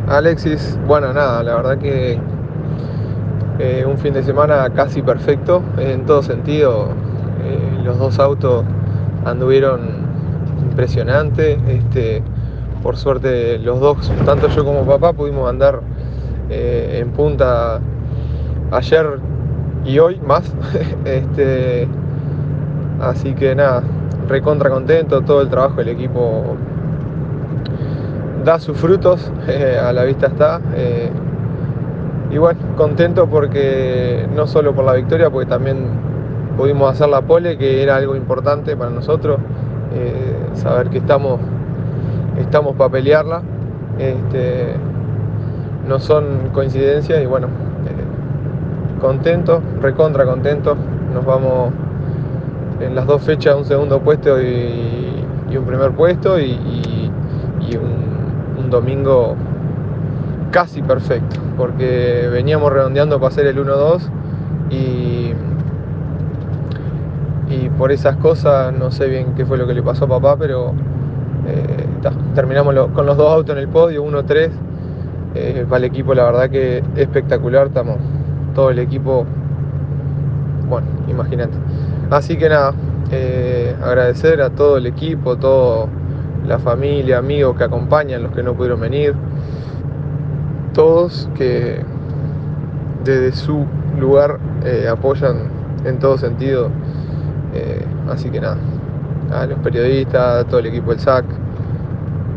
Alexis, bueno, nada, la verdad que un fin de semana casi perfecto en todo sentido. Los dos autos anduvieron impresionantes. Por suerte los dos, tanto yo como papá, pudimos andar en punta ayer y hoy más. este, Así que nada, recontra contento. Todo el trabajo del equipo da sus frutos, a la vista está. Y bueno, contento porque no solo por la victoria, porque también pudimos hacer la pole, que era algo importante para nosotros, saber que estamos para pelearla. Este, no son coincidencias y bueno, contentos, recontra contentos. Nos vamos en las dos fechas un segundo puesto y un primer puesto y un domingo casi perfecto, porque veníamos redondeando para hacer el 1-2 y, y por esas cosas no sé bien qué fue lo que le pasó a papá, pero terminamos con los dos autos en el podio, 1-3. Para el equipo la verdad que espectacular, estamos todo el equipo, bueno, imagínate. Así que nada, agradecer a todo el equipo, toda la familia, amigos que acompañan, los que no pudieron venir, todos que desde su lugar apoyan en todo sentido. Así que nada, a los periodistas, a todo el equipo del SAC,